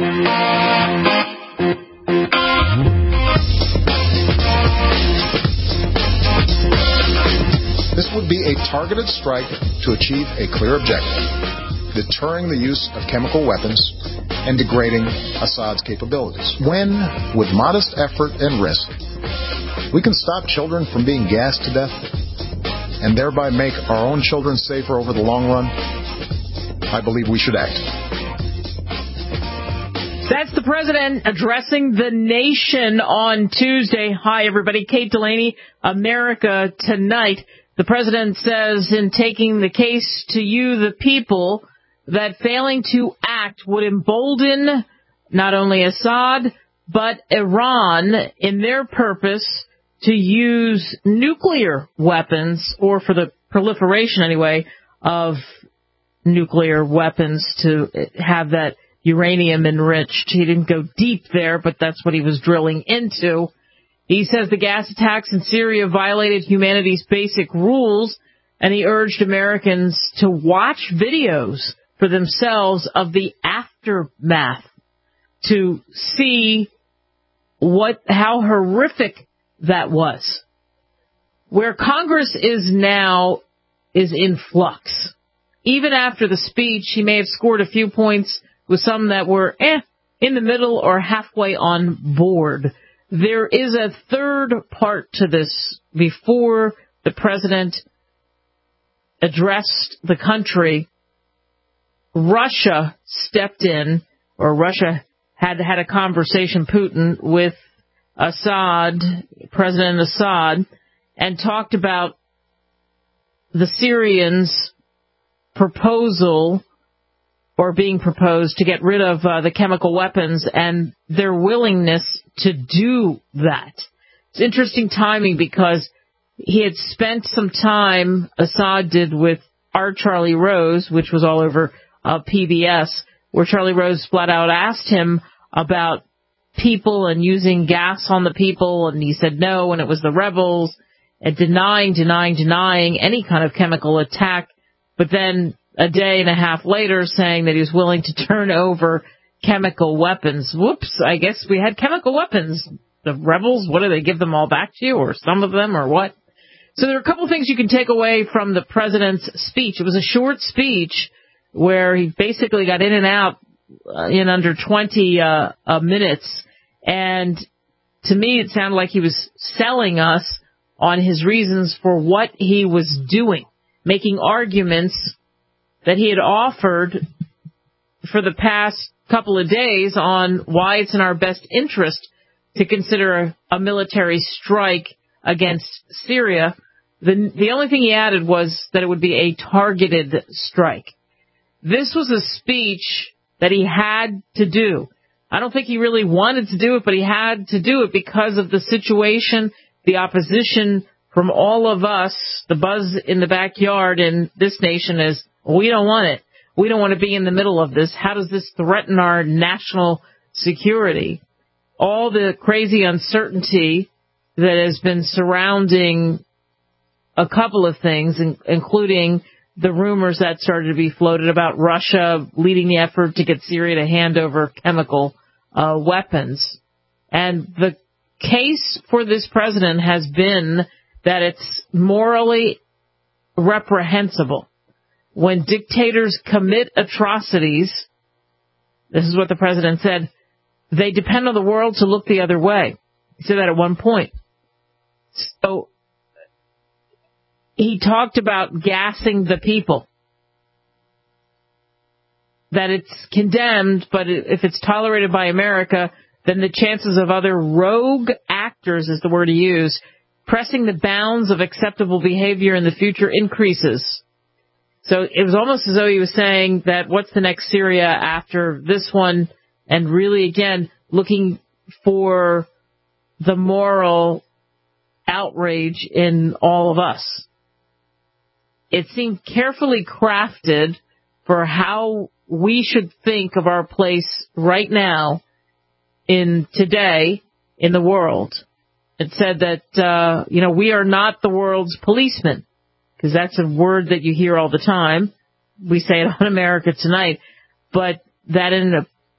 This would be a targeted strike to achieve a clear objective: deterring the use of chemical weapons and degrading Assad's capabilities. When, with modest effort and risk, we can stop children from being gassed to death and thereby make our own children safer over the long run, I believe we should act. That's the president addressing the nation on Tuesday. Hi, everybody. Kate Delaney, America Tonight. The president says in taking the case to you, the people, that failing to act would embolden not only Assad, but Iran in their purpose to use nuclear weapons, or for the proliferation anyway, of nuclear weapons to have that uranium enriched. He didn't go deep there, but that's what he was drilling into. He says the gas attacks in Syria violated humanity's basic rules, and he urged Americans to watch videos for themselves of the aftermath to see how horrific that was. Where Congress is now is in flux. Even after the speech, he may have scored a few points with some that were in the middle or halfway on board. There is a third part to this. Before the president addressed the country, Russia stepped in, or Russia had a conversation, Putin, with Assad, President Assad, and talked about the Syrians' proposal, or being proposed, to get rid of the chemical weapons and their willingness to do that. It's interesting timing because he had spent some time, Assad did, with our Charlie Rose, which was all over PBS, where Charlie Rose flat out asked him about people and using gas on the people, and he said no, and it was the rebels, and denying any kind of chemical attack, but then a day and a half later saying that he was willing to turn over chemical weapons. Whoops, I guess we had chemical weapons. The rebels, what do they give them all back to you, or some of them, or what? So there are a couple things you can take away from the president's speech. It was a short speech where he basically got in and out in under 20 minutes. And to me, it sounded like he was selling us on his reasons for what he was doing, making arguments that he had offered for the past couple of days on why it's in our best interest to consider a military strike against Syria. The only thing he added was that it would be a targeted strike. This was a speech that he had to do. I don't think he really wanted to do it, but he had to do it because of the situation, the opposition from all of us. The buzz in the backyard in this nation is, we don't want it. We don't want to be in the middle of this. How does this threaten our national security? All the crazy uncertainty that has been surrounding a couple of things, including the rumors that started to be floated about Russia leading the effort to get Syria to hand over chemical weapons. And the case for this president has been that it's morally reprehensible when dictators commit atrocities. This is what the president said: they depend on the world to look the other way. He said that at one point. So he talked about gassing the people, that it's condemned, but if it's tolerated by America, then the chances of other rogue actors, is the word he used, pressing the bounds of acceptable behavior in the future increases. So it was almost as though he was saying that what's the next Syria after this one, and really, again, looking for the moral outrage in all of us. It seemed carefully crafted for how we should think of our place right now today in the world. It said that, we are not the world's policemen, because that's a word that you hear all the time. We say it on America Tonight, but that in a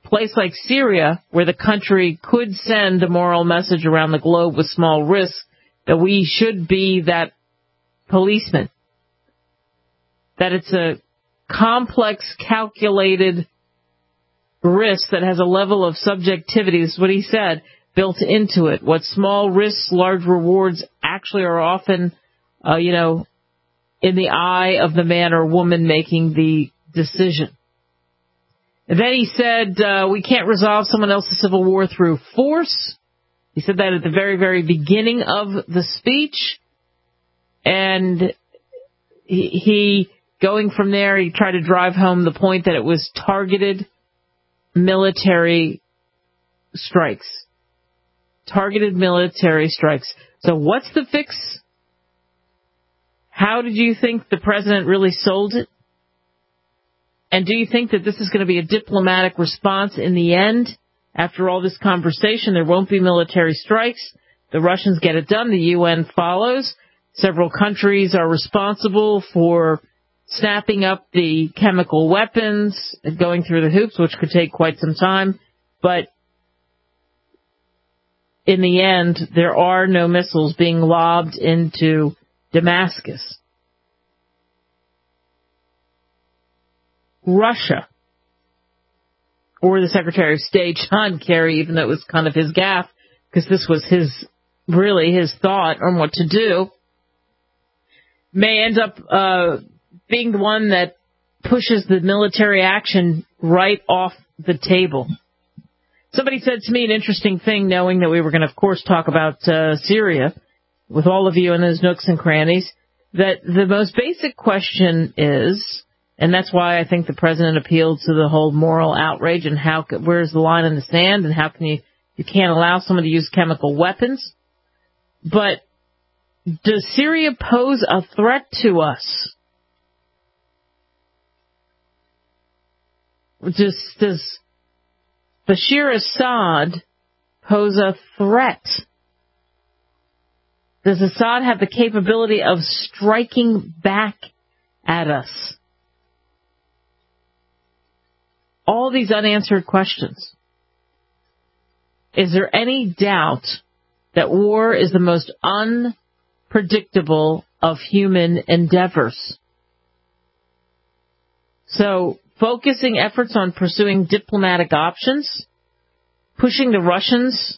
place like Syria, where the country could send a moral message around the globe with small risk, that we should be that policeman. That it's a complex, calculated risk that has a level of subjectivity, this is what he said, built into it. What small risks, large rewards actually are often, in the eye of the man or woman making the decision. And then he said, we can't resolve someone else's civil war through force. He said that at the very, very beginning of the speech. And he going from there, he tried to drive home the point that it was targeted military strikes. Targeted military strikes. So what's the fix? How did you think the president really sold it? And do you think that this is going to be a diplomatic response in the end? After all this conversation, there won't be military strikes. The Russians get it done. The UN follows. Several countries are responsible for snapping up the chemical weapons, going through the hoops, which could take quite some time. But in the end, there are no missiles being lobbed into Damascus. Russia, or the Secretary of State, John Kerry, even though it was kind of his gaffe, because this was his thought on what to do, may end up being the one that pushes the military action right off the table. Somebody said to me an interesting thing, knowing that we were going to, of course, talk about Syria with all of you in those nooks and crannies, that the most basic question is, and that's why I think the president appealed to the whole moral outrage and where's the line in the sand and how can you can't allow someone to use chemical weapons. But does Syria pose a threat to us? Does Bashar Assad pose a threat? Does Assad have the capability of striking back at us? All these unanswered questions. Is there any doubt that war is the most unpredictable of human endeavors? So, focusing efforts on pursuing diplomatic options, pushing the Russians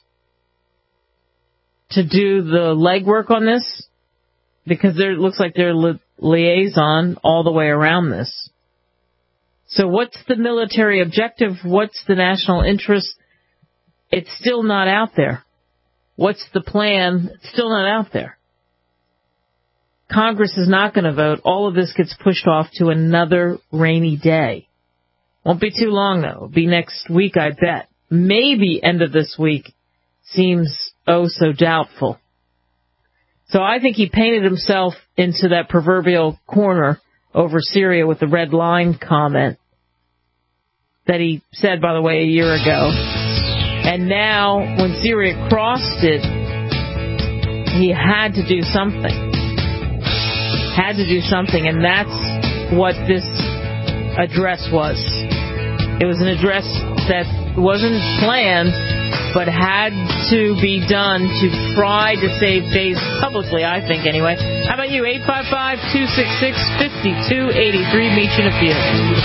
to do the legwork on this, because it looks like they're liaison all the way around this. So what's the military objective? What's the national interest? It's still not out there. What's the plan? It's still not out there. Congress is not going to vote. All of this gets pushed off to another rainy day. Won't be too long, though. It'll be next week, I bet. Maybe end of this week. Seems oh so doubtful. So I think he painted himself into that proverbial corner over Syria with the red line comment that he said, by the way, a year ago. And now, when Syria crossed it, he had to do something. Had to do something, and that's what this address was. It was an address that wasn't planned, but had to be done to try to save face publicly, I think, anyway. How about you? 855-266-5283. Meet you in a few.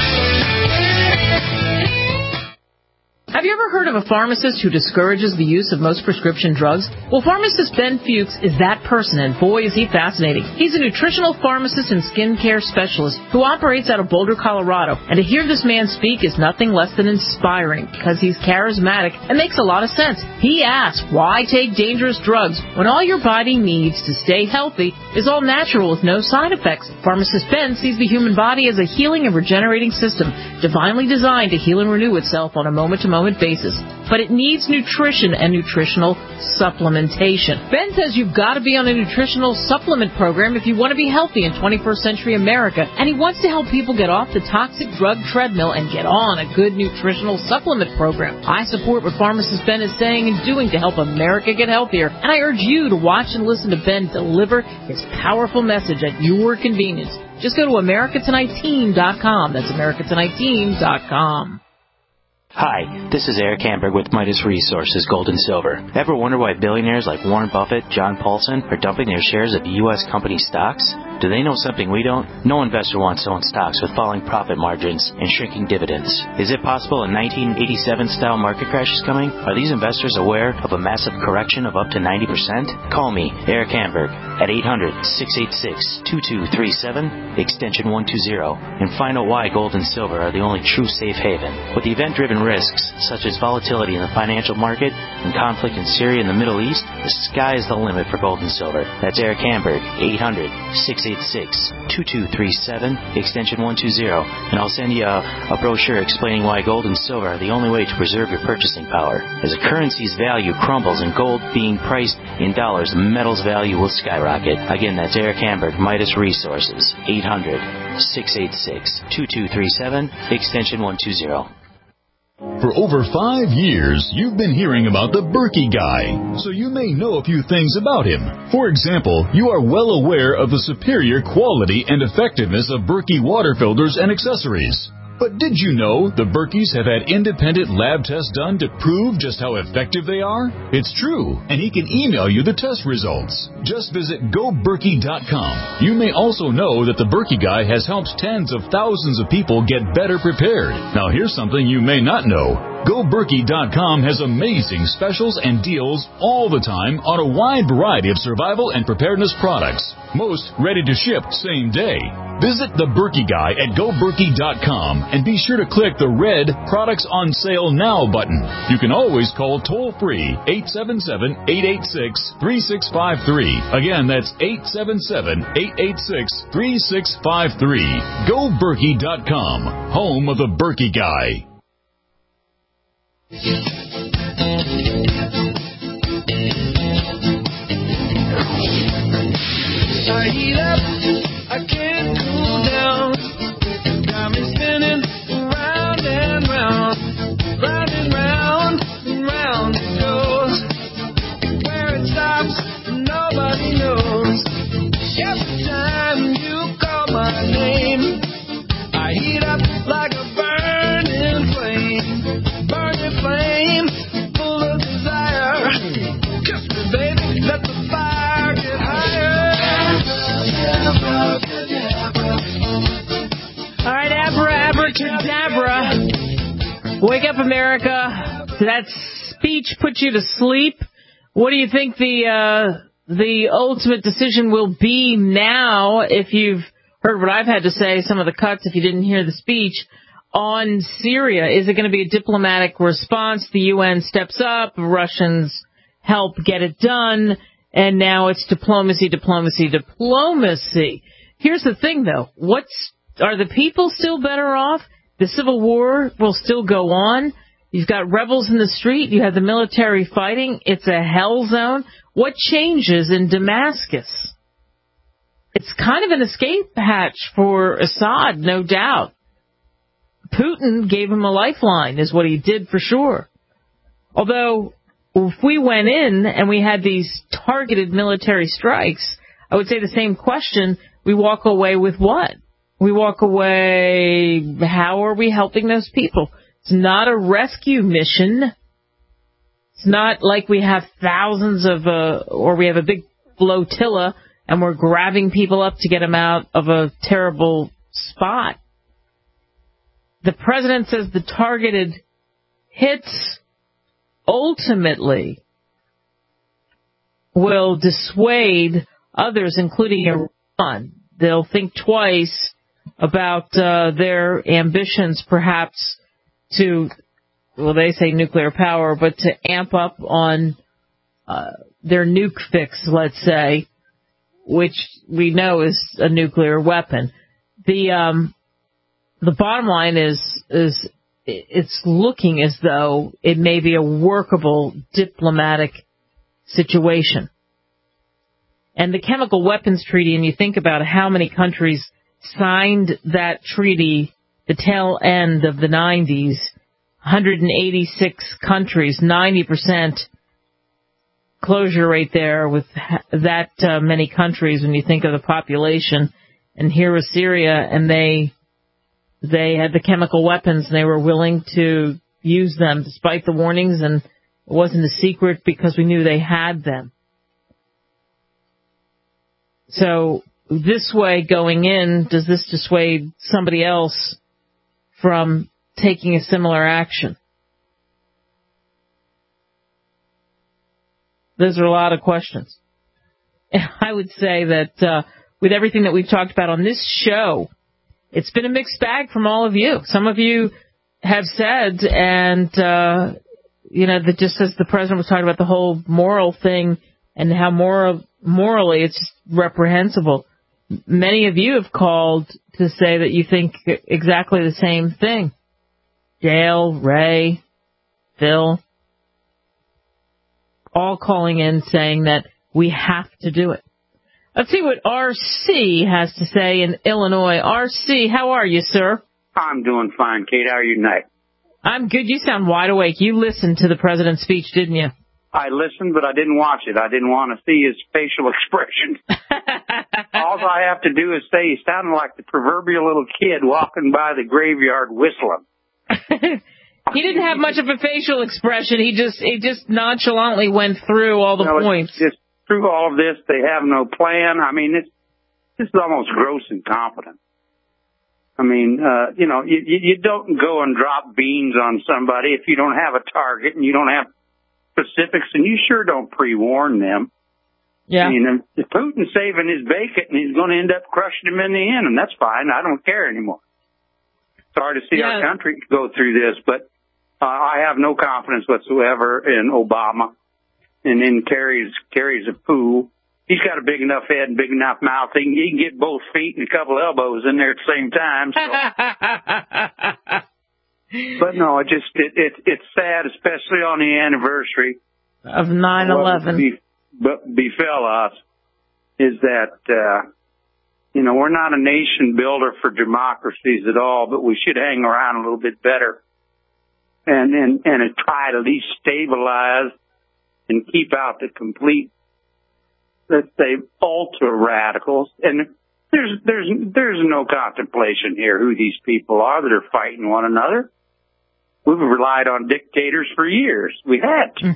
Have you ever heard of a pharmacist who discourages the use of most prescription drugs? Well, pharmacist Ben Fuchs is that person, and boy, is he fascinating. He's a nutritional pharmacist and skincare specialist who operates out of Boulder, Colorado. And to hear this man speak is nothing less than inspiring, because he's charismatic and makes a lot of sense. He asks, why take dangerous drugs when all your body needs to stay healthy is all natural with no side effects? Pharmacist Ben sees the human body as a healing and regenerating system, divinely designed to heal and renew itself on a moment-to-moment basis, but it needs nutrition and nutritional supplementation. Ben says you've got to be on a nutritional supplement program if you want to be healthy in 21st century America, and he wants to help people get off the toxic drug treadmill and get on a good nutritional supplement program. I support what pharmacist Ben is saying and doing to help America get healthier, and I urge you to watch and listen to Ben deliver his powerful message at your convenience. Just go to AmericaTonightTeam.com. That's AmericaTonightTeam.com. Hi, this is Eric Hamburg with Midas Resources Gold and Silver. Ever wonder why billionaires like Warren Buffett, John Paulson are dumping their shares of U.S. company stocks? Do they know something we don't? No investor wants to own stocks with falling profit margins and shrinking dividends. Is it possible a 1987-style market crash is coming? Are these investors aware of a massive correction of up to 90%? Call me, Eric Hamburg, at 800-686-2237, extension 120, and find out why gold and silver are the only true safe haven. With the event-driven risks, such as volatility in the financial market and conflict in Syria and the Middle East, the sky is the limit for gold and silver. That's Eric Hamburg, 800-686-2237, extension 120, and I'll send you a brochure explaining why gold and silver are the only way to preserve your purchasing power. As a currency's value crumbles and gold being priced in dollars, the metal's value will skyrocket. Again, that's Eric Hamburg, Midas Resources, 800-686-2237, extension 120. For over 5 years, you've been hearing about the Berkey Guy, so you may know a few things about him. For example, you are well aware of the superior quality and effectiveness of Berkey water filters and accessories. But did you know the Berkeys have had independent lab tests done to prove just how effective they are? It's true, and he can email you the test results. Just visit GoBerkey.com. You may also know that the Berkey Guy has helped tens of thousands of people get better prepared. Now here's something you may not know. GoBerkey.com has amazing specials and deals all the time on a wide variety of survival and preparedness products. Most ready to ship same day. Visit the Berkey Guy at GoBerkey.com and be sure to click the red Products on Sale Now button. You can always call toll-free 877-886-3653. Again, that's 877-886-3653. GoBerkey.com, home of the Berkey Guy. I heat up, I can't cool down. Got me spinning round and round, round and round and round it goes. Where it stops, nobody knows. Every time you call my name, I heat up like a burning flame. Burning flame, full of desire. Kiss me, baby, let the fire get higher. All right, abracadabra. Wake up, America. Did that speech put you to sleep? What do you think the ultimate decision will be now? If you've heard what I've had to say, some of the cuts, if you didn't hear the speech, on Syria. Is it going to be a diplomatic response? The UN steps up, Russians help get it done, and now it's diplomacy. Here's the thing, though. Are the people still better off? The civil war will still go on. You've got rebels in the street. You have the military fighting. It's a hell zone. What changes in Damascus? It's kind of an escape hatch for Assad, no doubt. Putin gave him a lifeline, is what he did for sure. Although, if we went in and we had these targeted military strikes, I would say the same question. We walk away with what? We walk away, how are we helping those people? It's not a rescue mission. It's not like we have thousands or we have a big flotilla and we're grabbing people up to get them out of a terrible spot. The president says the targeted hits ultimately will dissuade others, including Iran. They'll think twice about their ambitions, perhaps to, well, they say nuclear power, but to amp up on their nuke fix, let's say, which we know is a nuclear weapon. The bottom line is it's looking as though it may be a workable diplomatic situation. And the chemical weapons treaty, and you think about how many countries signed that treaty the tail end of the 90s, 186 countries, 90% closure rate there with that many countries when you think of the population. And here was Syria, and they had the chemical weapons, and they were willing to use them despite the warnings, and it wasn't a secret because we knew they had them. So this way, going in, does this dissuade somebody else from taking a similar action? Those are a lot of questions. And I would say that with everything that we've talked about on this show, it's been a mixed bag from all of you. Some of you have said, and, that just as the president was talking about the whole moral thing and how morally it's just reprehensible. Many of you have called to say that you think exactly the same thing. Dale, Ray, Phil, all calling in saying that we have to do it. Let's see what R.C. has to say in Illinois. R.C., how are you, sir? I'm doing fine, Kate. How are you tonight? I'm good. You sound wide awake. You listened to the president's speech, didn't you? I listened, but I didn't watch it. I didn't want to see his facial expression. All I have to do is say he sounded like the proverbial little kid walking by the graveyard whistling. He didn't have much of a facial expression. He just nonchalantly went through all the points. Just through all of this, they have no plan. I mean, this is almost gross incompetence. I mean, you don't go and drop beans on somebody if you don't have a target and you don't have specifics, and you sure don't pre-warn them. Yeah. I mean, Putin's saving his bacon, and he's going to end up crushing him in the end, and that's fine. I don't care anymore. Sorry to see our country go through this, but I have no confidence whatsoever in Obama and in Kerry's a fool. He's got a big enough head and big enough mouth. He can get both feet and a couple elbows in there at the same time. So. But no, it's sad, especially on the anniversary of 9/11. What befell us is that we're not a nation builder for democracies at all, but we should hang around a little bit better and try to at least stabilize and keep out the complete, let's say, ultra radicals. And there's no contemplation here who these people are that are fighting one another. We've relied on dictators for years. We had to.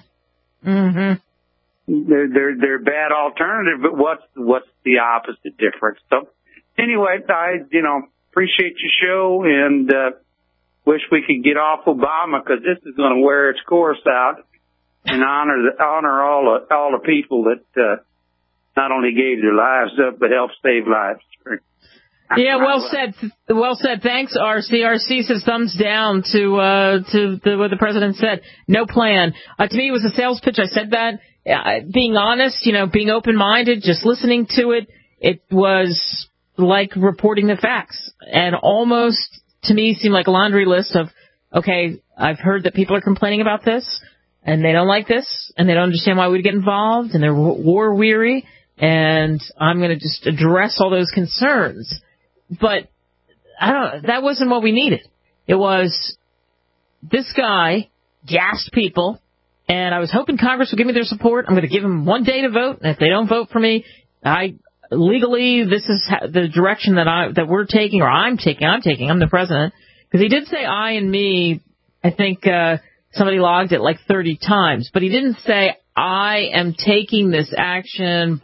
Mm-hmm. They're a bad alternative, but what's the opposite difference? So anyway, I appreciate your show and wish we could get off Obama, because this is going to wear its course out, and honor all the people that not only gave their lives up but helped save lives. Yeah, well said. Well said. Thanks, RC. RC says thumbs down to what the president said. No plan. To me, it was a sales pitch. I said that. Being honest, being open-minded, just listening to it, it was like reporting the facts. And almost, to me, seemed like a laundry list of, okay, I've heard that people are complaining about this, and they don't like this, and they don't understand why we'd get involved, and they're war-weary, and I'm going to just address all those concerns. But that wasn't what we needed. It was this guy gassed people, and I was hoping Congress would give me their support. I'm going to give them one day to vote, and if they don't vote for me, legally this is the direction that we're taking, or I'm taking. I'm the president, because he did say I and me. I think somebody logged it like 30 times, but he didn't say I am taking this action.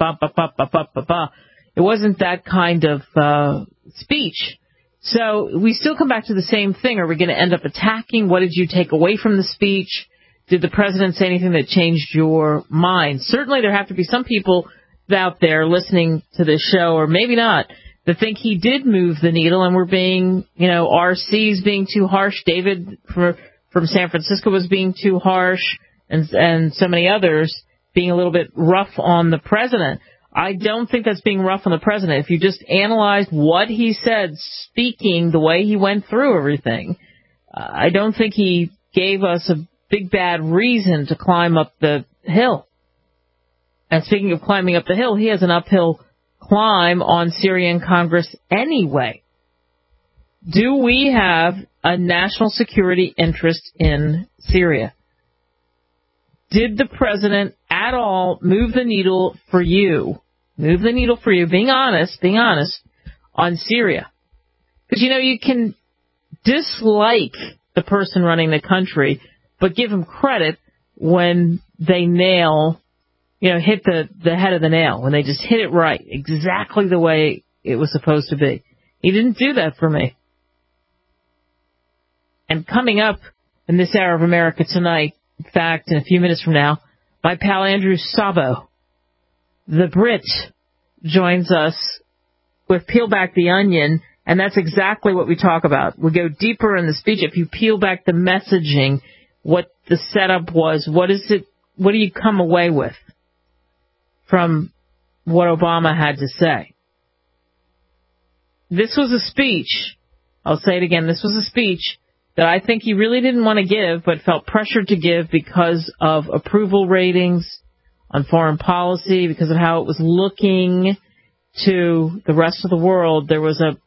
It wasn't that kind of speech. So we still come back to the same thing. Are we going to end up attacking? What did you take away from the speech? Did the president say anything that changed your mind? Certainly there have to be some people out there listening to this show, or maybe not, that think he did move the needle, and we're being, RC's being too harsh. David from San Francisco was being too harsh, and so many others being a little bit rough on the president. I don't think that's being rough on the president. If you just analyzed what he said, speaking the way he went through everything, I don't think he gave us a big bad reason to climb up the hill. And speaking of climbing up the hill, he has an uphill climb on Syrian Congress anyway. Do we have a national security interest in Syria? Did the president at all move the needle for you, being honest, on Syria? Because, you can dislike the person running the country, but give them credit when they hit the head of the nail, when they just hit it right, exactly the way it was supposed to be. He didn't do that for me. And coming up in this hour of America Tonight, in fact, in a few minutes from now, my pal Andrew Szabo, the Brit, joins us with Peel Back the Onion, and that's exactly what we talk about. We go deeper in the speech. If you peel back the messaging, what the setup was, what do you come away with from what Obama had to say? This was a speech, I'll say it again, this was a speech that I think he really didn't want to give, but felt pressured to give because of approval ratings on foreign policy, because of how it was looking to the rest of the world. There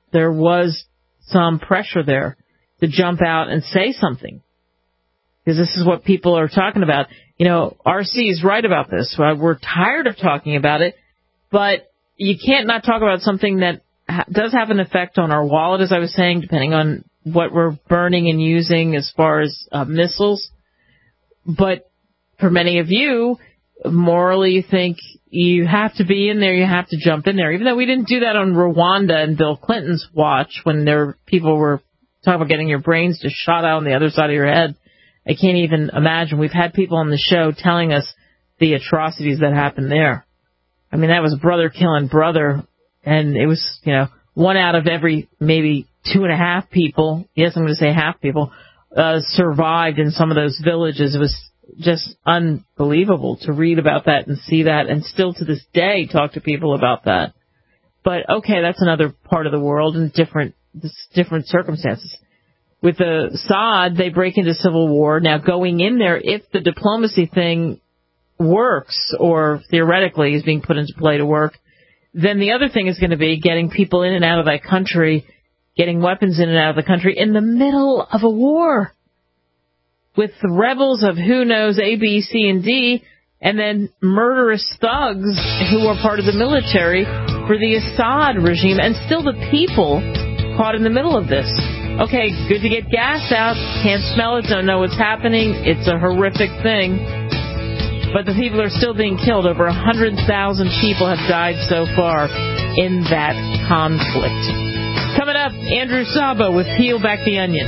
was some pressure there to jump out and say something, because this is what people are talking about. RC is right about this. We're tired of talking about it, but you can't not talk about something that does have an effect on our wallet, as I was saying, depending on what we're burning and using as far as missiles. But for many of you, morally, you think you have to be in there, you have to jump in there. Even though we didn't do that on Rwanda and Bill Clinton's watch, when people were talking about getting your brains just shot out on the other side of your head. I can't even imagine. We've had people on the show telling us the atrocities that happened there. I mean, that was brother killing brother, and it was, one out of every maybe 2.5 people, yes, I'm going to say half people, survived in some of those villages. It was just unbelievable to read about that and see that, and still to this day talk to people about that. But okay, that's another part of the world and different circumstances. With the Assad, they break into civil war. Now, going in there, if the diplomacy thing works, or theoretically is being put into play to work, then the other thing is going to be getting people in and out of that country, getting weapons in and out of the country in the middle of a war with the rebels of who knows A, B, C, and D, and then murderous thugs who are part of the military for the Assad regime, and still the people caught in the middle of this. Okay, good to get gas out. Can't smell it, don't know what's happening. It's a horrific thing. But the people are still being killed. Over 100,000 people have died so far in that conflict. Coming up, Andrew Szabo with Peel Back the Onion.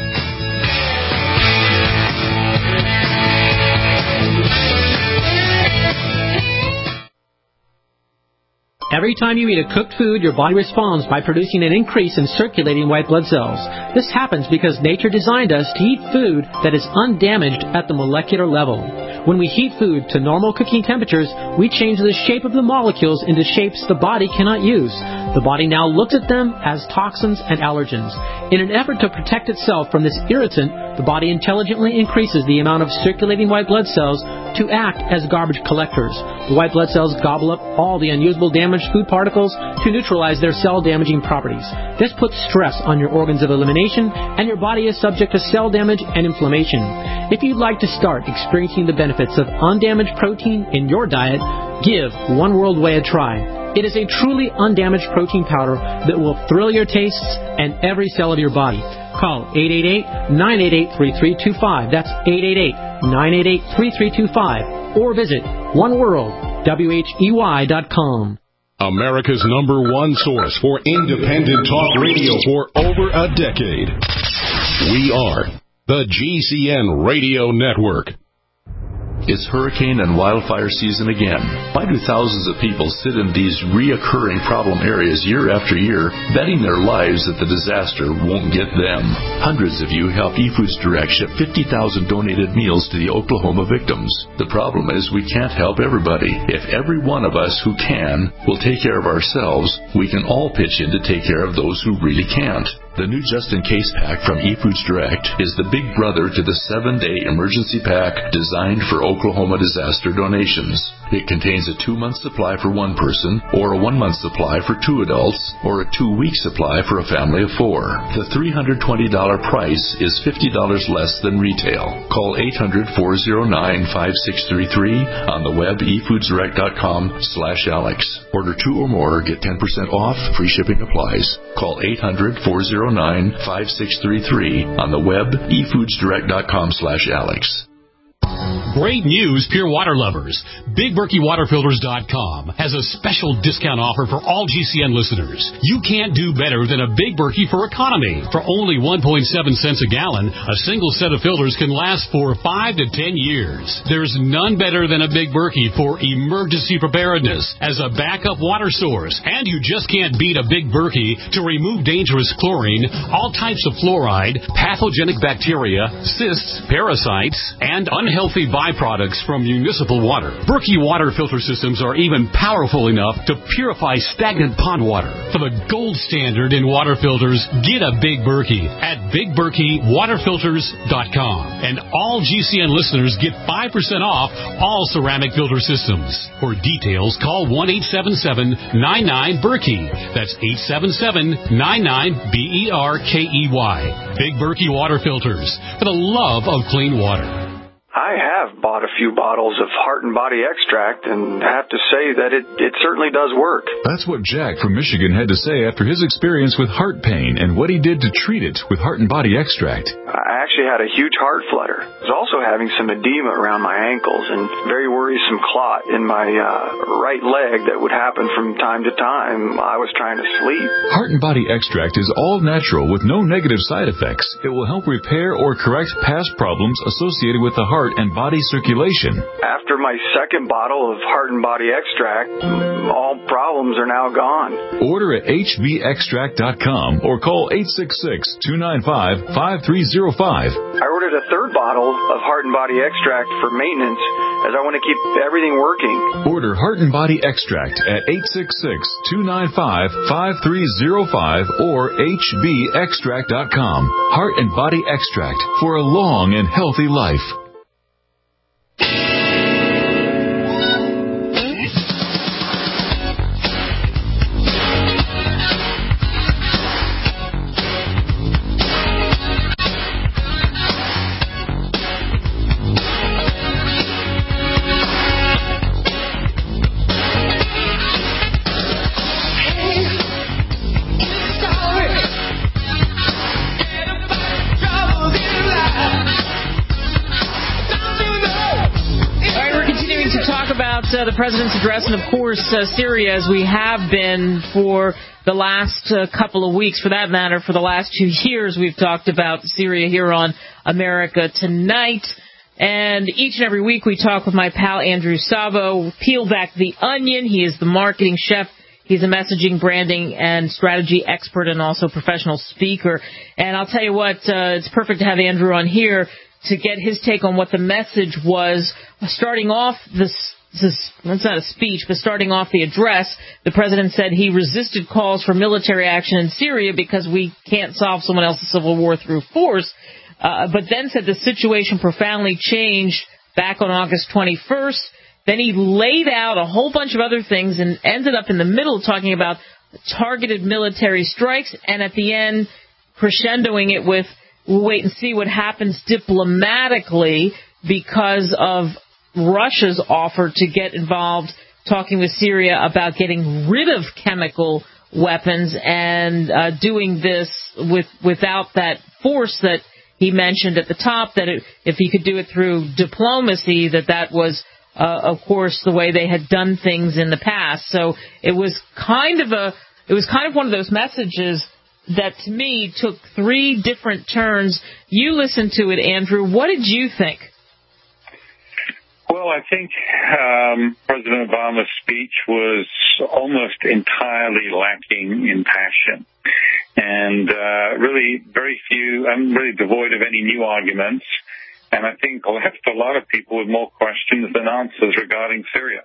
Every time you eat a cooked food, your body responds by producing an increase in circulating white blood cells. This happens because nature designed us to eat food that is undamaged at the molecular level. When we heat food to normal cooking temperatures, we change the shape of the molecules into shapes the body cannot use. The body now looks at them as toxins and allergens. In an effort to protect itself from this irritant, the body intelligently increases the amount of circulating white blood cells to act as garbage collectors. The white blood cells gobble up all the unusable damaged food particles to neutralize their cell-damaging properties. This puts stress on your organs of elimination, and your body is subject to cell damage and inflammation. If you'd like to start experiencing the benefits of undamaged protein in your diet, give One World Whey a try. It is a truly undamaged protein powder that will thrill your tastes and every cell of your body. Call 888-988-3325. That's 888-988-3325. Or visit oneworldwhey.com. America's #1 source for independent talk radio for over a decade. We are the GCN Radio Network. It's hurricane and wildfire season again. Why do thousands of people sit in these reoccurring problem areas year after year, betting their lives that the disaster won't get them? Hundreds of you help eFoods Direct ship 50,000 donated meals to the Oklahoma victims. The problem is we can't help everybody. If every one of us who can will take care of ourselves, we can all pitch in to take care of those who really can't. The new Just In Case pack from eFoods Direct is the big brother to the 7-day emergency pack designed for Oklahoma disaster donations. It contains a 2-month supply for one person, or a 1-month supply for 2 adults, or a 2-week supply for a family of 4. The $320 price is $50 less than retail. Call 800-409-5633 on the web efoodsdirect.com/Alex. Order 2 or more, get 10% off, free shipping applies. Call 800-409-5633 800-909-5633. On the web, efoodsdirect.com/Alex. Great news, pure water lovers. BigBerkeyWaterFilters.com has a special discount offer for all GCN listeners. You can't do better than a Big Berkey for economy. For only 1.7 cents a gallon, a single set of filters can last for 5 to 10 years. There's none better than a Big Berkey for emergency preparedness as a backup water source. And you just can't beat a Big Berkey to remove dangerous chlorine, all types of fluoride, pathogenic bacteria, cysts, parasites, and unhealthy byproducts from municipal water. Berkey water filter systems are even powerful enough to purify stagnant pond water. For the gold standard in water filters, get a Big Berkey at BigBerkeyWaterFilters.com. And all GCN listeners get 5% off all ceramic filter systems. For details, call 1-877-99-BERKEY. That's 877-99-BERKEY. Big Berkey Water Filters, for the love of clean water. I have bought a few bottles of Heart and Body Extract and have to say that it certainly does work. That's what Jack from Michigan had to say after his experience with heart pain and what he did to treat it with Heart and Body Extract. I actually had a huge heart flutter. I was also having some edema around my ankles and very worrisome clot in my right leg that would happen from time to time. I was trying to sleep. Heart and Body Extract is all natural with no negative side effects. It will help repair or correct past problems associated with the heart and body circulation. After my second bottle of Heart and Body Extract, all problems are now gone. Order at hbextract.com or call 866-295-5305. I ordered a third bottle of Heart and Body Extract for maintenance as I want to keep everything working. Order Heart and Body Extract at 866-295-5305 or hbextract.com. Heart and Body Extract for a long and healthy life. The president's address, and of course Syria, as we have been for the last couple of weeks. For that matter, for the last 2 years, we've talked about Syria here on America Tonight. And each and every week we talk with my pal Andrew Savo, peel back the onion. He is the marketing chef. He's a messaging, branding, and strategy expert and also professional speaker. And I'll tell you what, it's perfect to have Andrew on here to get his take on what the message was. Starting off it's not a speech, but starting off the address, the president said he resisted calls for military action in Syria because we can't solve someone else's civil war through force, but then said the situation profoundly changed back on August 21st. Then he laid out a whole bunch of other things and ended up in the middle talking about targeted military strikes, and at the end crescendoing it with, we'll wait and see what happens diplomatically because of Russia's offer to get involved, talking with Syria about getting rid of chemical weapons and doing this without that force that he mentioned at the top, that if he could do it through diplomacy, that was, of course, the way they had done things in the past. So it was kind of one of those messages that, to me, took 3 different turns. You listened to it, Andrew. What did you think? Well, I think President Obama's speech was almost entirely lacking in passion and really devoid of any new arguments. And I think left a lot of people with more questions than answers regarding Syria.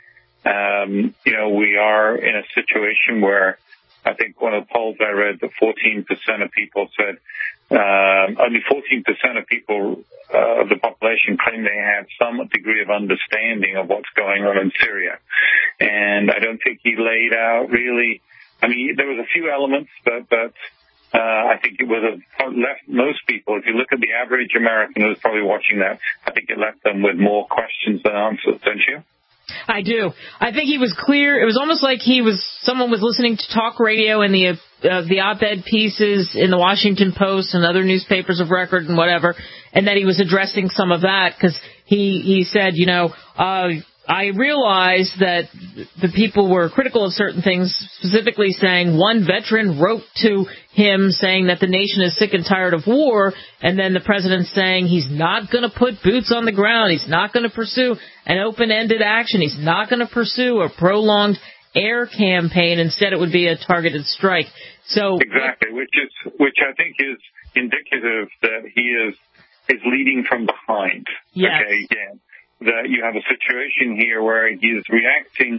We are in a situation where I think one of the polls I read that 14% of people said only 14% of people of the population claimed they had some degree of understanding of what's going on in Syria. And I don't think he laid out really, there was a few elements, but I think it would have left most people, if you look at the average American who's probably watching that, I think it left them with more questions than answers, don't you? I do. I think he was clear. It was almost like someone was listening to talk radio and the op-ed pieces in the Washington Post and other newspapers of record and whatever, and that he was addressing some of that because he said, I realized that the people were critical of certain things, specifically saying one veteran wrote to him saying that the nation is sick and tired of war, and then the president saying he's not going to put boots on the ground, he's not going to pursue an open-ended action, he's not going to pursue a prolonged air campaign, instead it would be a targeted strike. So exactly, which I think is indicative that he is leading from behind. Yes. Okay, again. That you have a situation here where he is reacting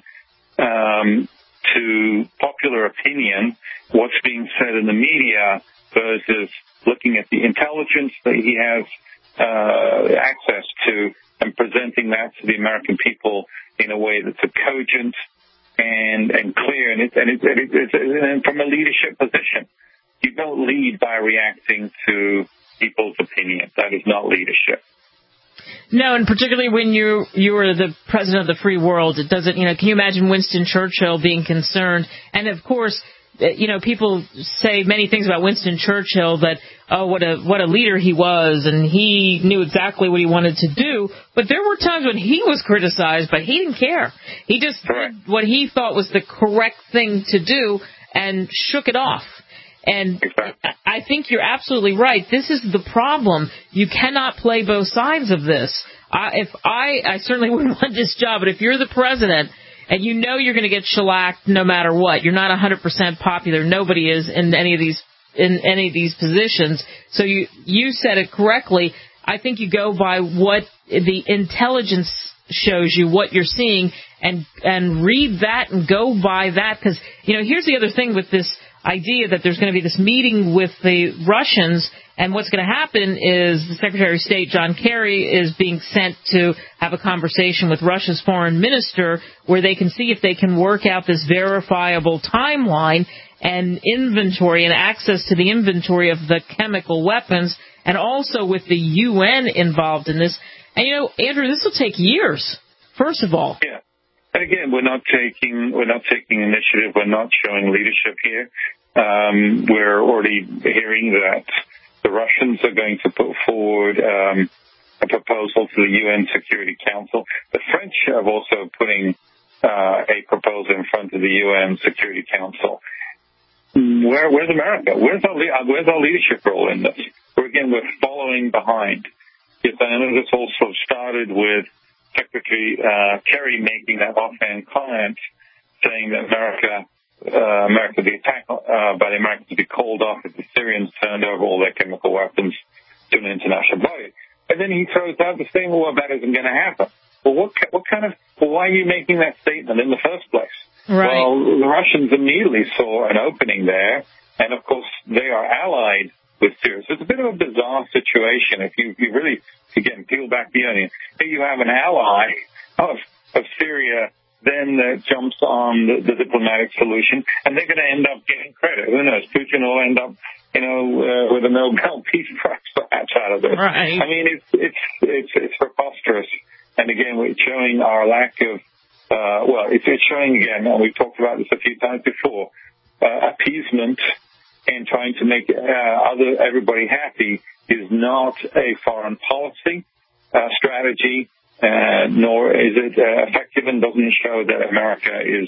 to popular opinion, what's being said in the media, versus looking at the intelligence that he has access to and presenting that to the American people in a way that's cogent and clear, and it's from a leadership position. You don't lead by reacting to people's opinion. That is not leadership. No, and particularly when you were the president of the free world, it doesn't, can you imagine Winston Churchill being concerned? And of course, people say many things about Winston Churchill that, what a leader he was, and he knew exactly what he wanted to do. But there were times when he was criticized, but he didn't care. He just did what he thought was the correct thing to do and shook it off. And I think you're absolutely right. This is the problem. You cannot play both sides of this. I certainly wouldn't want this job, but if you're the president and you know you're going to get shellacked no matter what, you're not 100% popular. Nobody is in any of these positions. So you said it correctly. I think you go by what the intelligence shows you, what you're seeing, and read that and go by that. Because here's the other thing with this idea that there's going to be this meeting with the Russians, and what's going to happen is the Secretary of State, John Kerry, is being sent to have a conversation with Russia's foreign minister where they can see if they can work out this verifiable timeline and inventory and access to the inventory of the chemical weapons, and also with the UN involved in this. And, Andrew, this will take years, first of all. Yeah. And again, we're not taking initiative. We're not showing leadership here. We're already hearing that the Russians are going to put forward a proposal to the UN Security Council. The French are also putting a proposal in front of the UN Security Council. Where's America? Where's our leadership role in this? We're following behind. Yes, I know this also started with Secretary Kerry making that offhand comment, saying that the attack by the Americans would be called off if the Syrians turned over all their chemical weapons to an international body. And then he throws out the statement, well, that isn't going to happen. Well, why are you making that statement in the first place? Right. Well, the Russians immediately saw an opening there, and of course they are allied with Syria. So it's a bit of a bizarre situation if you really, again, peel back the onion. Here you have an ally of Syria then jumps on the diplomatic solution, and they're going to end up getting credit. Who knows? Putin will end up, with a Nobel Peace Prize perhaps out of this. Right. I mean, it's preposterous. And again, we're showing our lack of, it's showing again, and we've talked about this a few times before, appeasement and trying to make everybody happy is not a foreign policy strategy, nor is it effective, and doesn't show that America is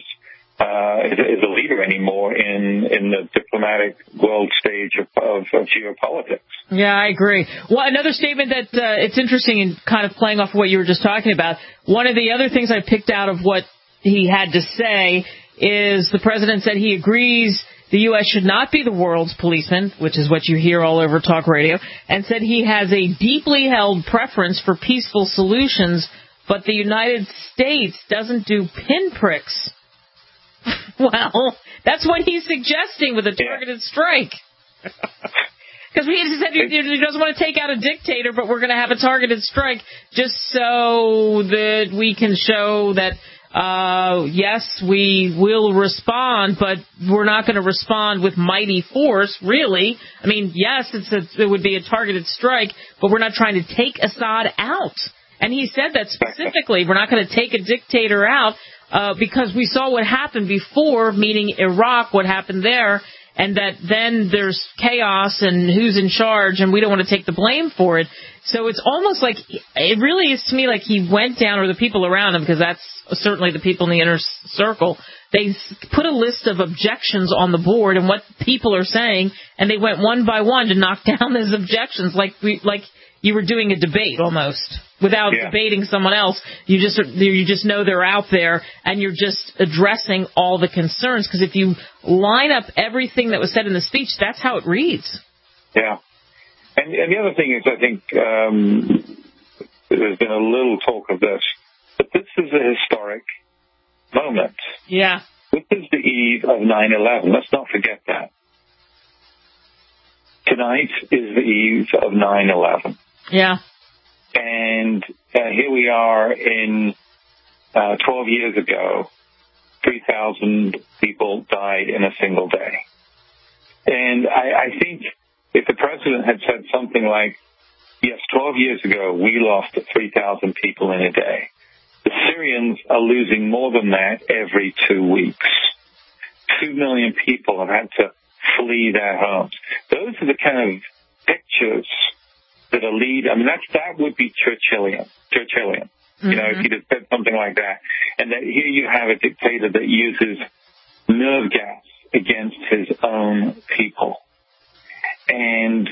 a leader anymore in the diplomatic world stage of geopolitics. Yeah, I agree. Well, another statement that it's interesting in kind of playing off of what you were just talking about, one of the other things I picked out of what he had to say is the president said he agrees the U.S. should not be the world's policeman, which is what you hear all over talk radio, and said he has a deeply held preference for peaceful solutions, but the United States doesn't do pinpricks. Well, that's what he's suggesting with a targeted strike. Because he said he doesn't want to take out a dictator, but we're going to have a targeted strike just so that we can show that yes, we will respond, but we're not going to respond with mighty force, really. I mean, yes, it would be a targeted strike, but we're not trying to take Assad out. And he said that specifically. We're not going to take a dictator out because we saw what happened before, meaning Iraq, what happened there, and that then there's chaos and who's in charge, and we don't want to take the blame for it. So it's almost like, it really is to me like he went down, or the people around him, because that's certainly the people in the inner circle, they put a list of objections on the board and what people are saying, and they went one by one to knock down those objections, like you were doing a debate almost, without debating someone else. You just know they're out there, and you're just addressing all the concerns. Because if you line up everything that was said in the speech, that's how it reads. Yeah. And the other thing is, I think there's been a little talk of this, but this is a historic moment. Yeah. This is the eve of 9/11. Let's not forget that. Tonight is the eve of 9/11. Yeah. And here we are in 12 years ago, 3,000 people died in a single day. And I think if the president had said something like, yes, 12 years ago, we lost 3,000 people in a day. The Syrians are losing more than that every 2 weeks. 2 million people have had to flee their homes. Those are the kind of pictures that a leader, I mean, that would be Churchillian. Mm-hmm. You know, if he'd have said something like that. And that here you have a dictator that uses nerve gas against his own people. And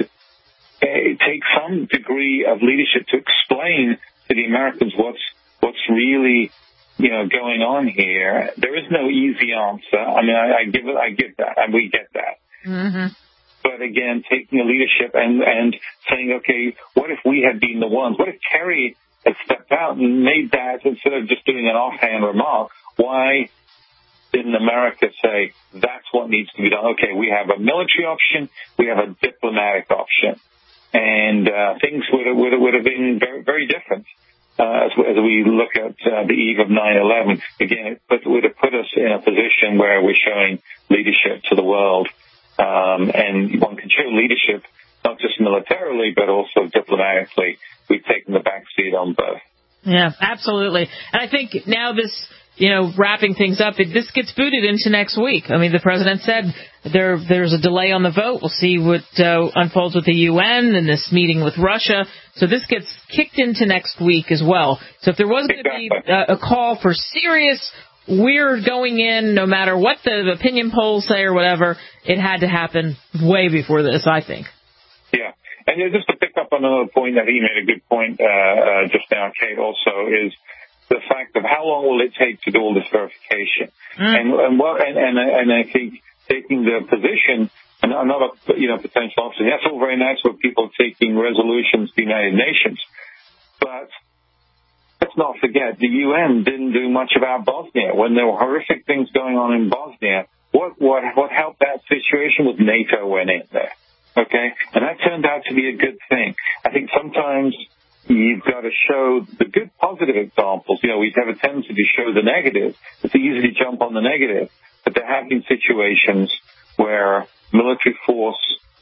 it takes some degree of leadership to explain to the Americans what's really, you know, going on here. There is no easy answer. I mean, I get that, and we get that. Mm-hmm. But again, taking a leadership and saying, okay, what if we had been the ones? What if Kerry had stepped out and made that instead of just doing an offhand remark? Why didn't America say that's what needs to be done? Okay, we have a military option, we have a diplomatic option, and things would have been very, very different as we look at the eve of 9/11. Again, it would have put us in a position where we're showing leadership to the world. And one can show leadership not just militarily, but also diplomatically. We've taken the back seat on both. Yeah, absolutely. And I think now this, you know, wrapping things up, this gets booted into next week. I mean, the president said there's a delay on the vote. We'll see what unfolds with the UN and this meeting with Russia. So this gets kicked into next week as well. So if there was going to be a call for serious, we're going in no matter what the opinion polls say or whatever, it had to happen way before this, I think. Yeah. And just to pick up on another point that he made a good point just now, Kate, also, is the fact of how long will it take to do all this verification? And I think taking the position, and another potential option, that's all very nice for people taking resolutions to the United Nations, but let's not forget the UN didn't do much about Bosnia. When there were horrific things going on in Bosnia, what helped that situation was NATO went in there. Okay? And that turned out to be a good thing. I think sometimes you've got to show the good positive examples. You know, we have a tendency to show the negative. It's easy to jump on the negative. But there have been situations where military force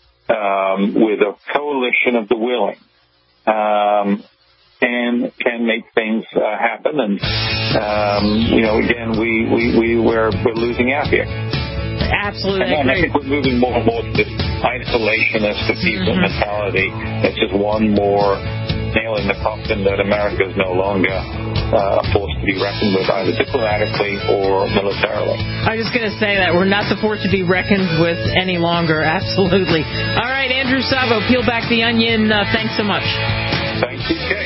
with a coalition of the willing can make things happen. And, again, we're losing out here. Absolutely. And I think we're moving more and more to this isolationist defeatist mentality. It's just one more nail in the coffin that America is no longer a force to be reckoned with, either diplomatically or militarily. I was going to say that. We're not the force to be reckoned with any longer. Absolutely. All right, Andrew Savo, peel back the onion. Thanks so much. Thank you, Kate.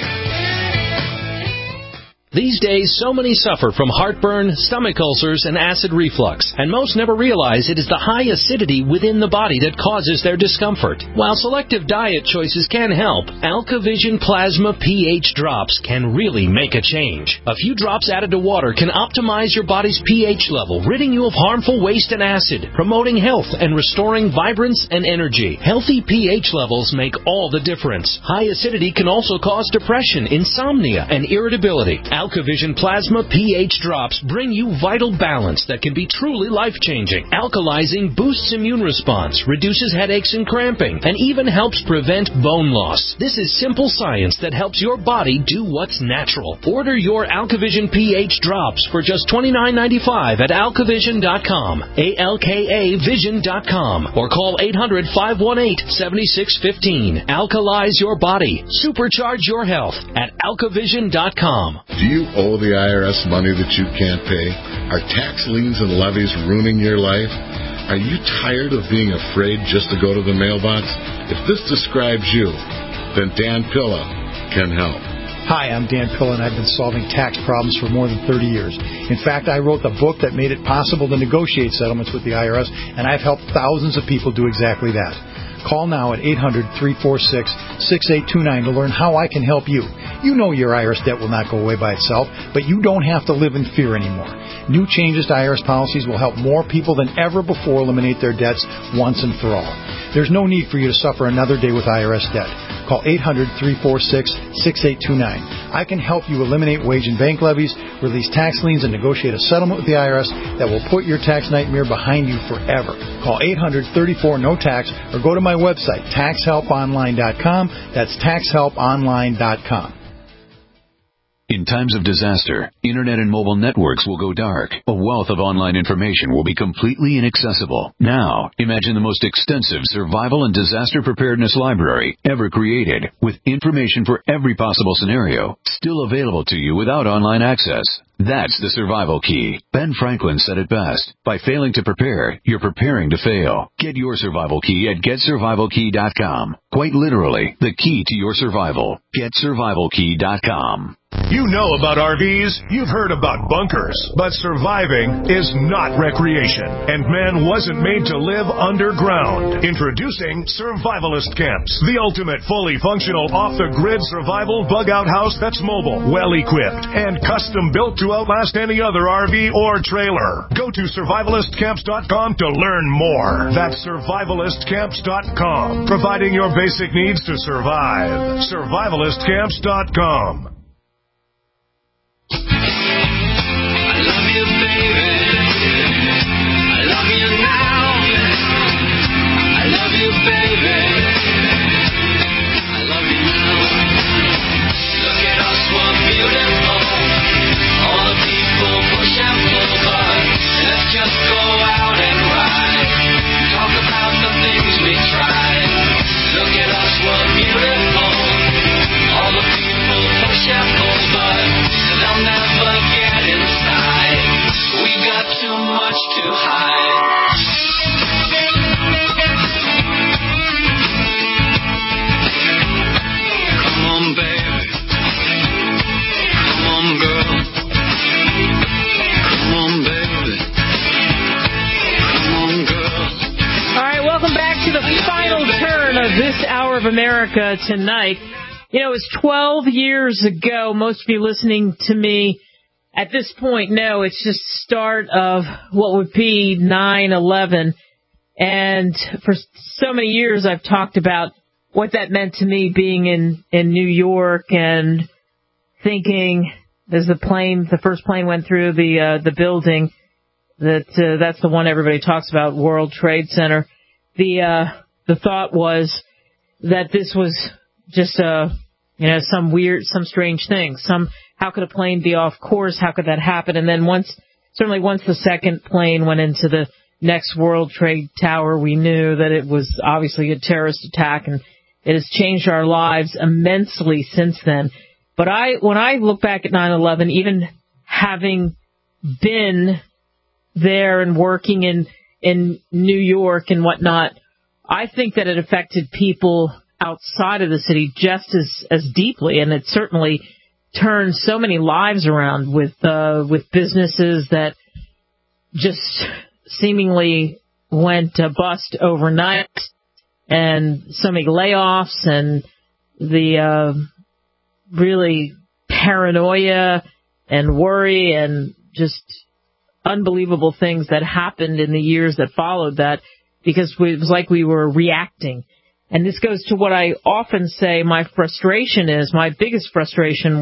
These days, so many suffer from heartburn, stomach ulcers, and acid reflux, and most never realize it is the high acidity within the body that causes their discomfort. While selective diet choices can help, AlkaVision Plasma pH drops can really make a change. A few drops added to water can optimize your body's pH level, ridding you of harmful waste and acid, promoting health and restoring vibrance and energy. Healthy pH levels make all the difference. High acidity can also cause depression, insomnia, and irritability. AlkaVision Plasma pH Drops bring you vital balance that can be truly life-changing. Alkalizing boosts immune response, reduces headaches and cramping, and even helps prevent bone loss. This is simple science that helps your body do what's natural. Order your AlkaVision pH Drops for just $29.95 at alkavision.com, ALKAvision.com, or call 800-518-7615. Alkalize your body. Supercharge your health at alkavision.com. Do you owe the IRS money that you can't pay? Are tax liens and levies ruining your life? Are you tired of being afraid just to go to the mailbox? If this describes you, then Dan Pilla can help. Hi, I'm Dan Pilla, and I've been solving tax problems for more than 30 years. In fact, I wrote the book that made it possible to negotiate settlements with the IRS, and I've helped thousands of people do exactly that. Call now at 800-346-6829 to learn how I can help you. You know your IRS debt will not go away by itself, but you don't have to live in fear anymore. New changes to IRS policies will help more people than ever before eliminate their debts once and for all. There's no need for you to suffer another day with IRS debt. Call 800-346-6829. I can help you eliminate wage and bank levies, release tax liens, and negotiate a settlement with the IRS that will put your tax nightmare behind you forever. Call 800-34-NO-TAX or go to my website, taxhelponline.com. That's taxhelponline.com. In times of disaster, Internet and mobile networks will go dark. A wealth of online information will be completely inaccessible. Now, imagine the most extensive survival and disaster preparedness library ever created, with information for every possible scenario, still available to you without online access. That's the survival key. Ben Franklin said it best. By failing to prepare, you're preparing to fail. Get your survival key at GetSurvivalKey.com. Quite literally, the key to your survival. GetSurvivalKey.com. You know about RVs, you've heard about bunkers, but surviving is not recreation, and man wasn't made to live underground. Introducing Survivalist Camps, the ultimate fully functional off-the-grid survival bug-out house that's mobile, well-equipped, and custom-built to outlast any other RV or trailer. Go to survivalistcamps.com to learn more. That's survivalistcamps.com, providing your basic needs to survive. survivalistcamps.com. I love you, baby. I love you now. I love you, baby. I love you now. Look at us, we're beautiful. All the people push and pull, but let's just go out and ride. Talk about the things we tried. Look at us, we're beautiful. All the people push and pull, but they'll never get inside. We got too much to hide. Come on, baby. Come on, girl. Come on, baby. Come on, girl. All right, welcome back to the final turn of this hour of America tonight. You know, it was 12 years ago. Most of you listening to me at this point know it's just start of what would be 9/11. And for so many years, I've talked about what that meant to me being in New York and thinking as the first plane went through the building, that's the one everybody talks about, World Trade Center. The thought was that this was just some strange thing. How could a plane be off course? How could that happen? And then once the second plane went into the next World Trade Tower, we knew that it was obviously a terrorist attack, and it has changed our lives immensely since then. But when I look back at 9/11, even having been there and working in New York and whatnot, I think that it affected people outside of the city just as deeply, and it certainly turned so many lives around with businesses that just seemingly went bust overnight, and so many layoffs, and the really paranoia and worry and just unbelievable things that happened in the years that followed that, because it was like we were reacting. And this goes to what I often say my biggest frustration with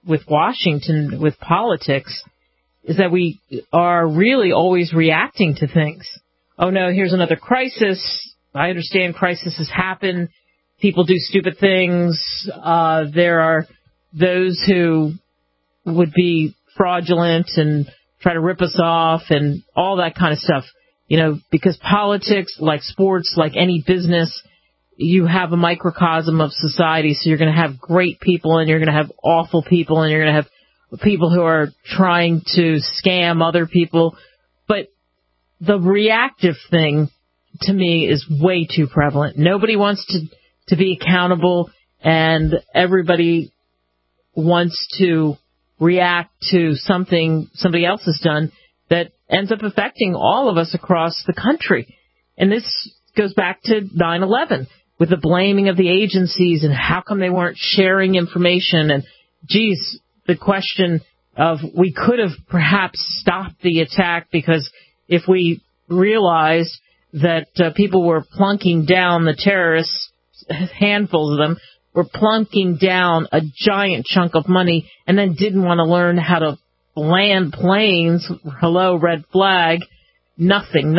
with Washington, with politics, is that we are really always reacting to things. Oh, no, here's another crisis. I understand crises happen. People do stupid things. There are those who would be fraudulent and try to rip us off and all that kind of stuff. You know, because politics, like sports, like any business, you have a microcosm of society. So you're going to have great people and you're going to have awful people and you're going to have people who are trying to scam other people. But the reactive thing, to me, is way too prevalent. Nobody wants to be accountable, and everybody wants to react to something somebody else has done that ends up affecting all of us across the country. And this goes back to 9/11 with the blaming of the agencies and how come they weren't sharing information. And, geez, the question of we could have perhaps stopped the attack, because if we realized that people were plunking down, the terrorists, handfuls of them, were plunking down a giant chunk of money and then didn't want to learn how to land planes. Hello, red flag. Nothing.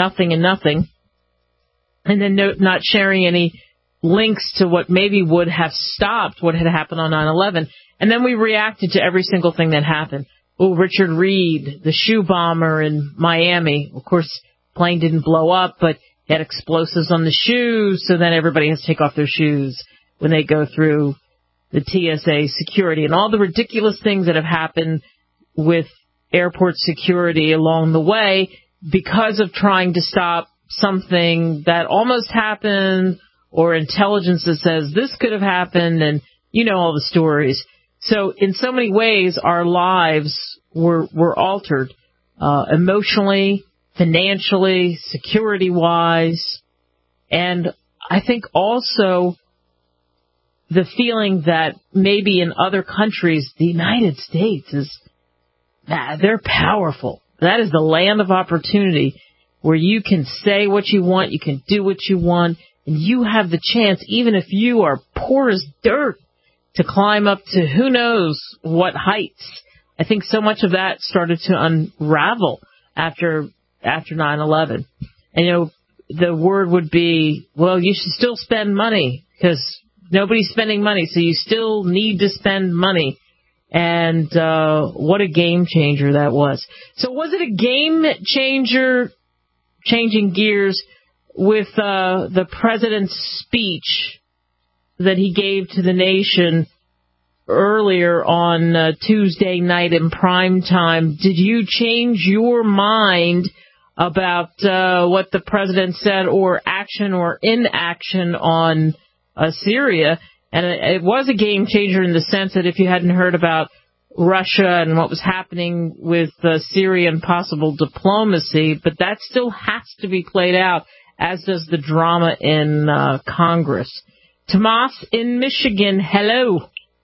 And then not sharing any links to what maybe would have stopped what had happened on 9/11. And then we reacted to every single thing that happened. Oh, Richard Reed, the shoe bomber in Miami. Of course, plane didn't blow up, but he had explosives on the shoes, so then everybody has to take off their shoes when they go through the TSA security. And all the ridiculous things that have happened with airport security along the way because of trying to stop something that almost happened, or intelligence that says this could have happened, and you know all the stories. So in so many ways, our lives were altered emotionally, financially, security-wise, and I think also the feeling that maybe in other countries, the United States they're powerful. That is the land of opportunity where you can say what you want, you can do what you want, and you have the chance, even if you are poor as dirt, to climb up to who knows what heights. I think so much of that started to unravel after 9/11. And, you know, the word would be, well, you should still spend money because nobody's spending money, so you still need to spend money. And what a game changer that was. So was it a game changer, changing gears, with the president's speech that he gave to the nation earlier on Tuesday night in prime time? Did you change your mind about what the president said, or action or inaction on Syria? And it was a game changer in the sense that if you hadn't heard about Russia and what was happening with Syria and possible diplomacy, but that still has to be played out, as does the drama in Congress. Tomas in Michigan, hello.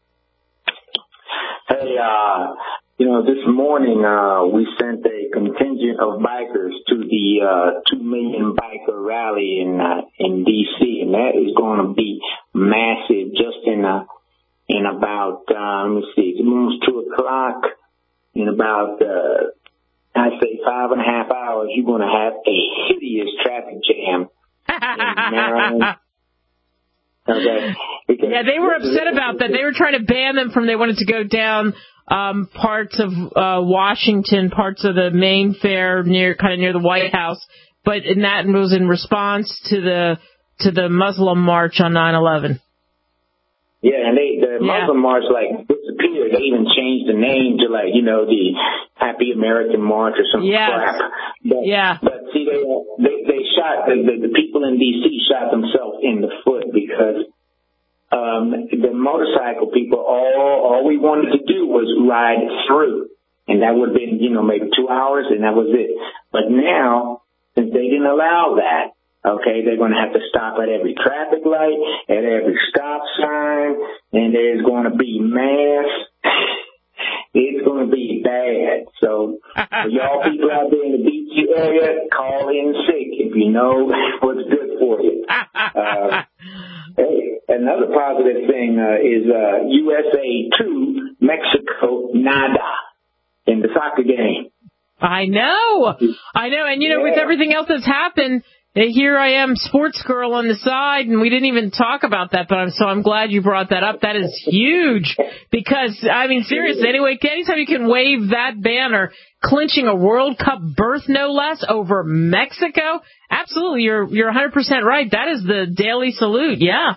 Hey, this morning we sent a contingent of bikers to the 2 million biker rally in D.C., and that is going to be massive. Just in about let me see, it's almost 2:00. In about I'd say 5.5 hours, you're going to have a hideous traffic jam in Maryland. Okay. Yeah, they were upset about that. They were trying to ban them they wanted to go down parts of Washington, parts of the main fair near the White House, but that was in response to the Muslim march on 9/11. Yeah, and the Muslim march disappeared. They even changed the name to the Happy American March or some crap. But see, they shot the people in D.C. shot themselves in the foot because the motorcycle people, all we wanted to do was ride through, and that would have been maybe 2 hours, and that was it. But now, since they didn't allow that, okay, they're going to have to stop at every traffic light, at every stop sign, and there's going to be mass. It's going to be bad. So, for y'all people out there in the D.C. area, call in sick if you know what's good for you. Hey, another positive thing is USA 2 Mexico, nada in the soccer game. I know. And, with everything else that's happened, here I am, sports girl on the side, and we didn't even talk about that, but I'm glad you brought that up. That is huge because, seriously, anyway, anytime you can wave that banner, clinching a World Cup berth, no less, over Mexico, absolutely, you're 100% right. That is the daily salute, yeah.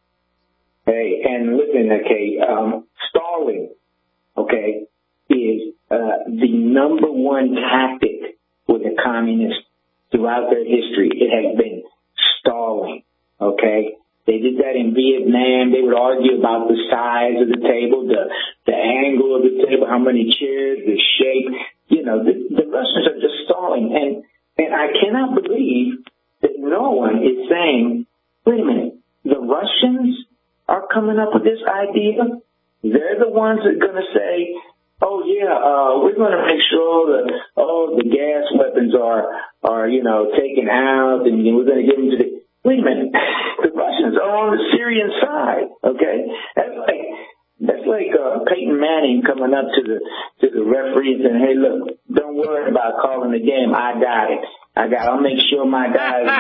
Hey, and listen, okay, stalling, okay, is the number one tactic for the communists throughout their history. It has been stalling, okay? They did that in Vietnam. They would argue about the size of the table, the angle of the table, how many chairs, the shape. The Russians are just stalling. And I cannot believe that no one is saying, wait a minute, the Russians are coming up with this idea? They're the ones that are going to say, oh, yeah, we're going to make sure that, the gas weapons are taken out, and we're going to give them to the... Wait a minute. The Russians are on the Syrian side, okay? That's like Peyton Manning coming up to the referee and saying, hey, look, don't worry about calling the game. I got it. I'll make sure my guys,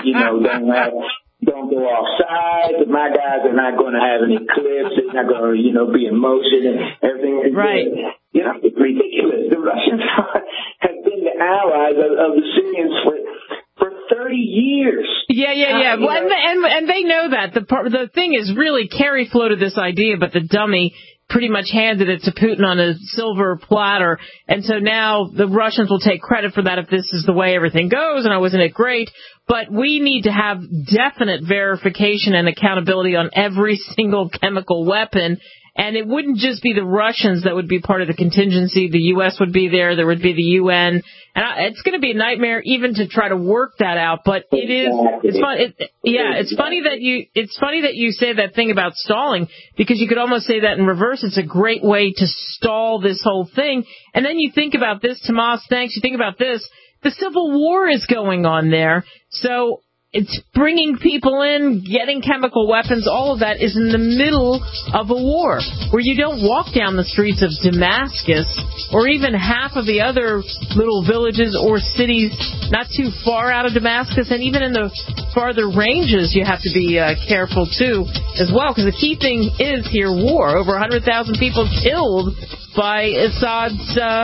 don't go offside, but my guys are not going to have any clips. It's not going to, be in motion and everything. Right. It's ridiculous. The Russians have been the allies of the Syrians for 30 years. Yeah. Well, and they know that. The thing is, really, Kerry floated this idea, but the dummy pretty much handed it to Putin on a silver platter. And so now the Russians will take credit for that if this is the way everything goes. And wasn't it great? But we need to have definite verification and accountability on every single chemical weapon. And it wouldn't just be the Russians that would be part of the contingency. The U.S. would be there. There would be the UN. And it's going to be a nightmare even to try to work that out. But it's funny that you say that thing about stalling, because you could almost say that in reverse. It's a great way to stall this whole thing. And then you think about this, Tomas, thanks. You think about this. The Civil War is going on there. So it's bringing people in, getting chemical weapons, all of that is in the middle of a war where you don't walk down the streets of Damascus or even half of the other little villages or cities not too far out of Damascus. And even in the farther ranges, you have to be careful, too, as well, because the key thing is here war. Over 100,000 people killed by Assad's,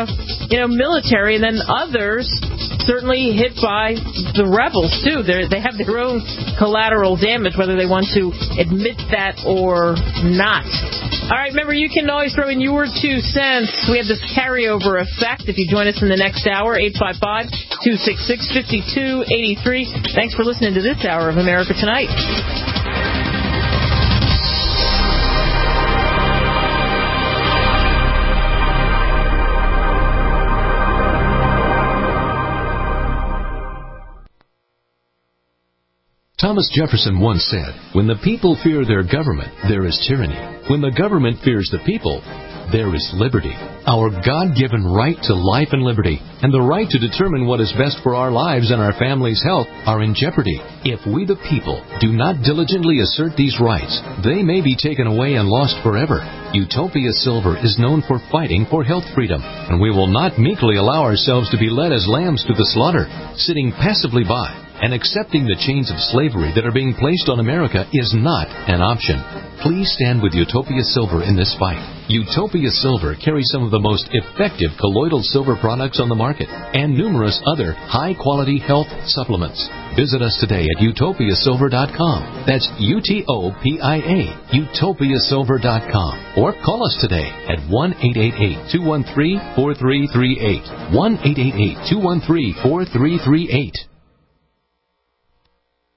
military, and then others certainly hit by the rebels, too. They have their own collateral damage, whether they want to admit that or not. All right, remember, you can always throw in your 2 cents. We have this carryover effect. If you join us in the next hour, 855-266-5283. Thanks for listening to this hour of America Tonight. Thomas Jefferson once said, when the people fear their government, there is tyranny. When the government fears the people, there is liberty. Our God-given right to life and liberty, and the right to determine what is best for our lives and our family's health, are in jeopardy. If we the people do not diligently assert these rights, they may be taken away and lost forever. Utopia Silver is known for fighting for health freedom, and we will not meekly allow ourselves to be led as lambs to the slaughter, sitting passively by. And accepting the chains of slavery that are being placed on America is not an option. Please stand with Utopia Silver in this fight. Utopia Silver carries some of the most effective colloidal silver products on the market and numerous other high-quality health supplements. Visit us today at utopiasilver.com. That's UTOPIA, utopiasilver.com. Or call us today at 1-888-213-4338. 1-888-213-4338.